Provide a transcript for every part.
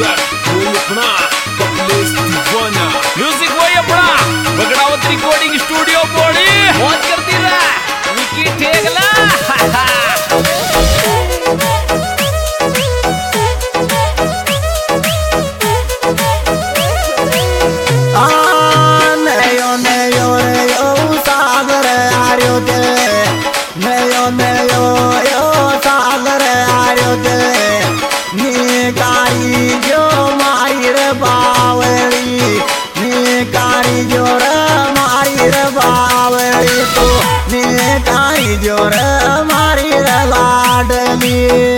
Track कोई अपना कमलेश दीवाना म्यूजिक वही अपना बगड़ावत रिकॉर्डिंग स्टूडियो बॉडी मौज करती रहा विकी ठेगला जोर मारी लाडली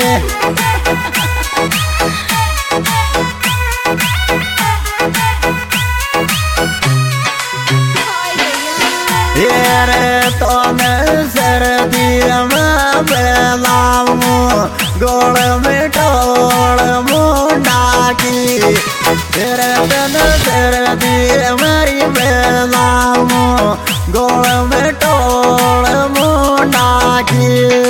रे तो सर्दी में बेलामू गोड़ में टोड़ मुंडा की तेरे तन सर्दी मेरी बेलामू गोड़ में टोड़ मुंडा की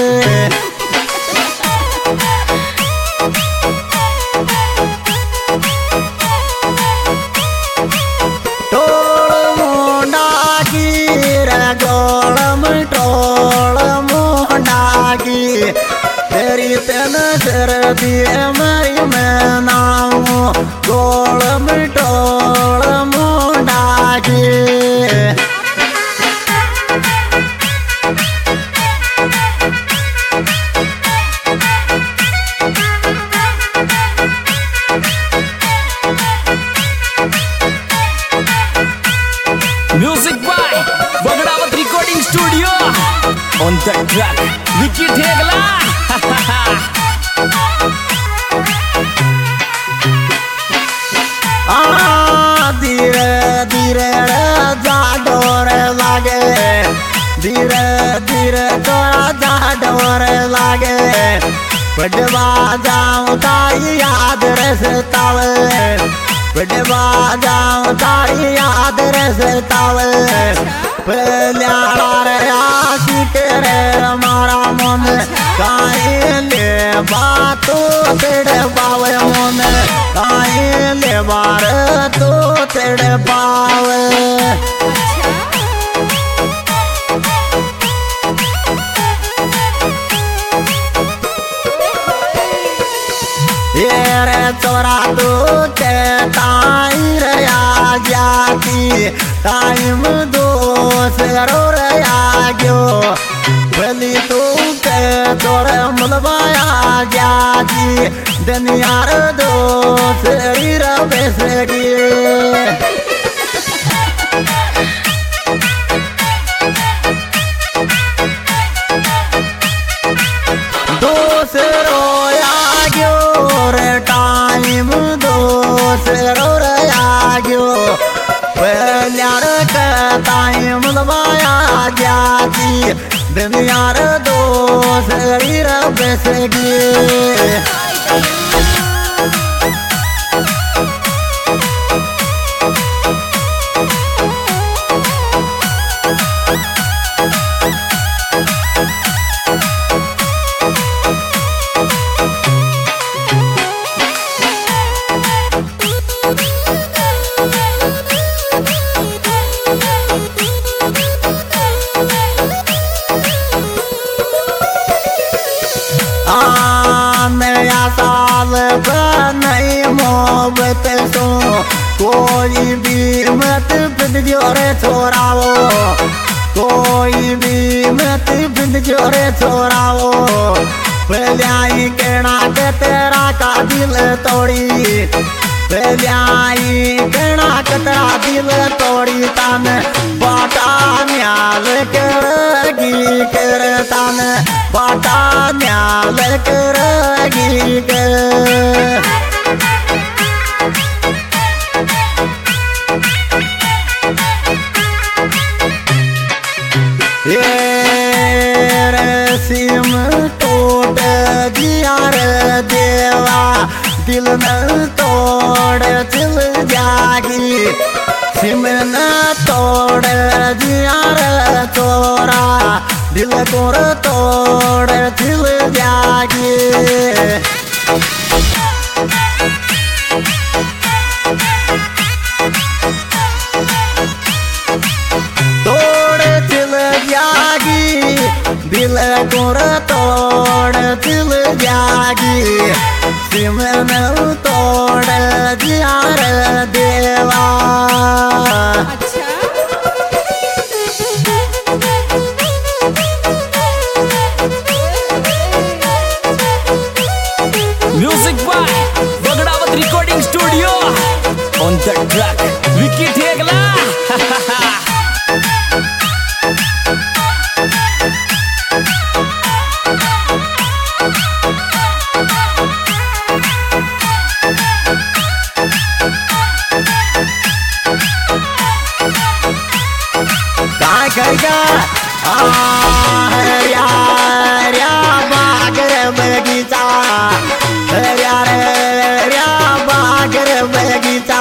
तेरी तन सर्दी मरी में नाम गोड़ मिटोड़ मुंडा की music by Bagdawat recording studio on the track Vicky Thegla धीरे धीरे जाडोर लागे धीरे धीरे तोरा जाडोर लागे पटवा जाऊं ताई याद रसतावे पटवा जाऊं ताई याद रसतावे पल्यार आशिक रे मारा मन काइले बातो तेरे पावे मन काइले बार तो तेरे पावे ये रे चोरा तू के ताई रे आ जाती टाइम दोस्त रो रे आ गयो भली तू के तोरे मुलवाया जाती दुनियार दोस्त रीरा बेसगी दोस्त रोया गयो रे टाइम दोस्त रो रे आ गयो पल्यार के टाइम लवाया जाती दुनियार दोस्त रीरा बेसगी नया साल नहीं मोहब्बत सो कोई भी मत बिन जोरे छोड़ाओ कोई भी मत बिन जोरे छोड़ाओ पहले कहना के तेरा का दिल तोड़ी पहले कहना के तेरा दिल तोड़ी तन बाटा न्याल करगी कर तन बाटा न्याल करगी कर ये सिम टूट जिया रे देवा दिल न तोड़ दिल जागी सिम न तोड़ जिया रे तोरा दिल कोर तोड़ दिल जागी नूर तोड़ दिल जागी सिमन तोड़ दिया रे देवा। Music by Bagdawat recording studio on the track Vicky Thegla. काय करगा र्या बागर बगीचा र्या बागर बगीचा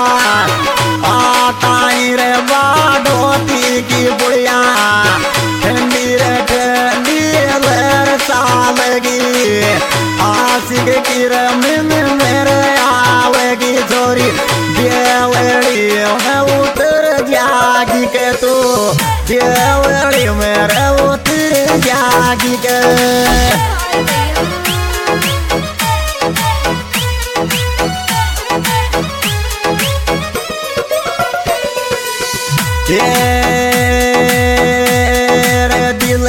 आताई रे बाडोती की बुढ़िया ठंडी रे ठंडी बरसा लगी आशिक की रमिन मेरे आवेगी छोरी देवड़ी में उतर जागी के तू देवड़ी मेरे उतर जागी के। तेरे दिल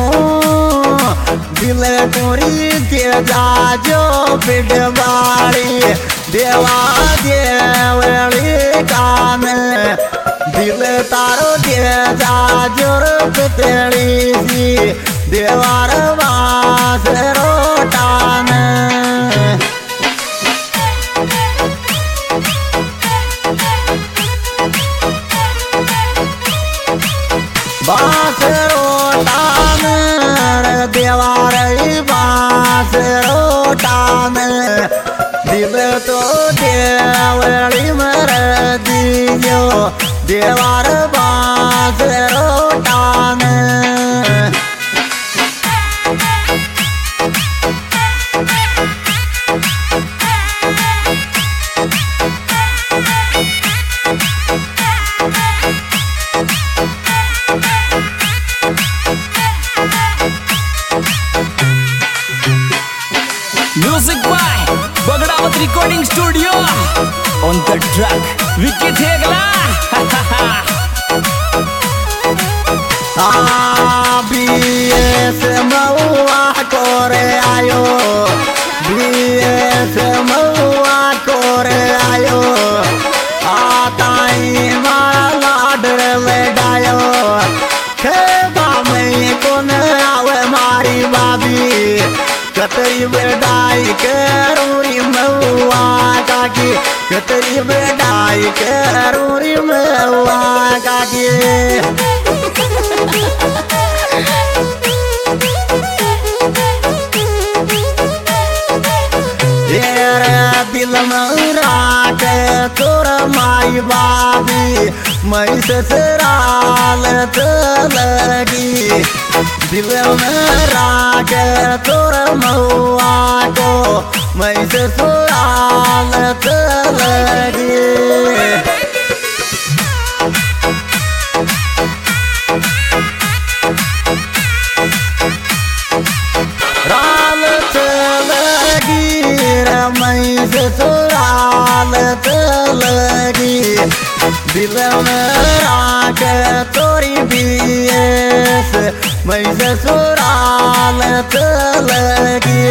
को रीते जाजो पिटवाड़ी देवा देवड़ी कान दिल तारो दे जाजोर पितड़ी सी देवार बास रोटान। बास रोटान देवार बास रोटान दिल तो देवड़ी मर दियो देवार बास रोटान। Music by Bagdawat recording studio on the track Vicky Thegla. बीएस मऊआ कोरे आयो बीएस मऊआ कोरे आयो आताई माला डर ले डायो खेबा में कौन आवे मारी बाबी कतरी बेडाई करूरी मऊआ काकी कतरी बेडाई करूरी मऊआ काकी। दिल मरा के तोर माई बाबी मैं ससुराल लगी दिल मरा के तोर महुआ को मैं ससुराल लगी। राल लगी मैं ससुराल लगी दिल में के तोरी बीएस मैं ससुराल लगी।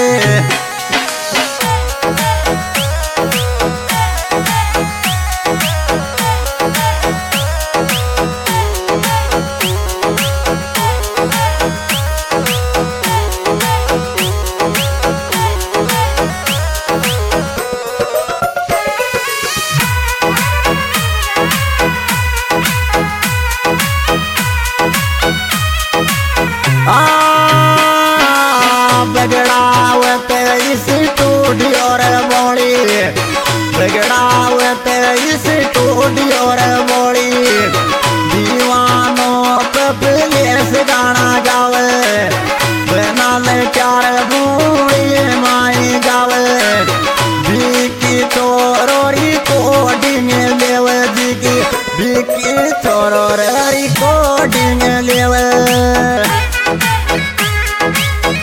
बगड़ावत स्टूडियो रे बोली बगड़ावत स्टूडियो रे बोली दीवानों पे प्लेस गाना गावे बनाल चार बूढ़ी माई गावे बिकी तोरोरी कोडिंग लेवे जिकी बिकी तोरोरी कोडिंग लेवे।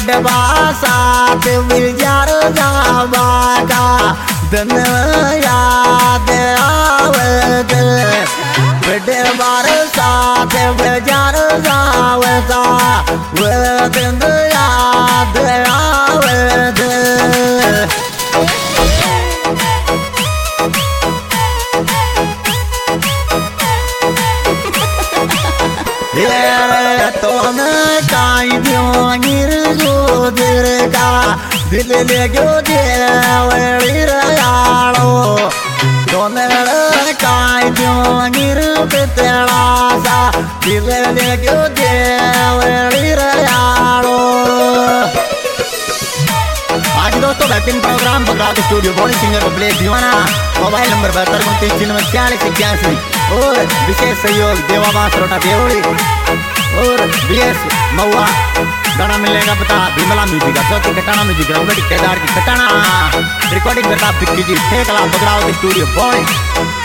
बेडवा साथ विचार जावा का दिन याद आवत बेडवार साथ विचार जावता वो दिन याद आवत काई का दिल ले गयो देवड़ी रयालो तोने काई पितला सा दिल ले गयो देवड़ी रयालो। आज दोस्तों बेहतरीन प्रोग्राम बगड़ावत स्टूडियो बॉडी singer Kamlesh Deewana. Mobile number 7229 और विशेष सहयोग देवाबास रोटा देवड़ी और बीएस महुआ। गाना मिलेगा पता विमला म्यूजिक चौथी कटाना म्यूजिक केदार की कटाना रिकॉर्डिंग करता बिक्की जी ठेकला बगड़ावत स्टूडियो बॉडी।